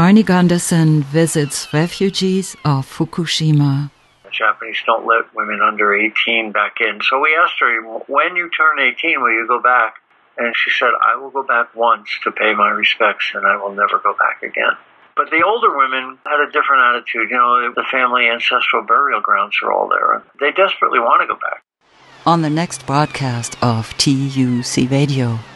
Arnie Gundersen visits refugees of Fukushima. The Japanese don't let women under 18 back in. So we asked her, when you turn 18, will you go back? And she said, I will go back once to pay my respects, and I will never go back again. But the older women had a different attitude. You know, the family ancestral burial grounds are all there, and they desperately want to go back. On the next broadcast of TUC Radio.